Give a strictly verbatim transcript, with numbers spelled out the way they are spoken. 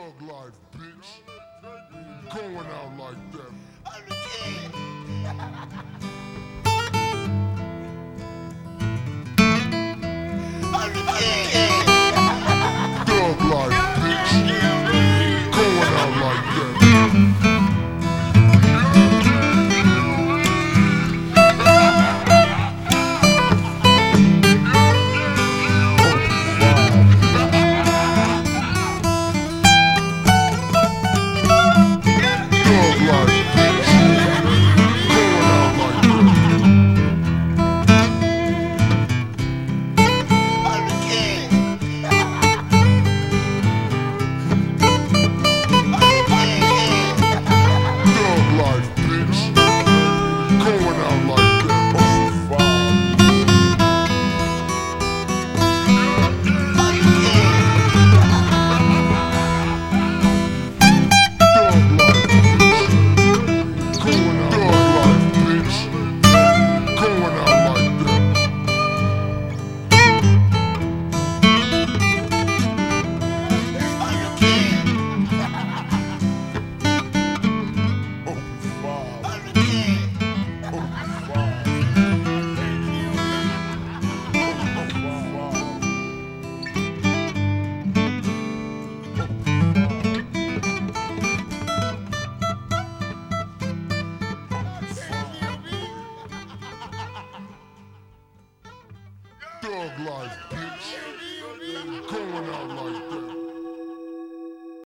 Thug life, bitch. Going out like that. I'm the king. I'm the king. Thug life, bitch. Going out like that. Thug life, bitch. Going out like that. I'm the king. Thug life, bitch. Going out like that. Thug life, bitch. Going out Thug life, bitch. Going out like that. Thug life, bitch. Going out like that.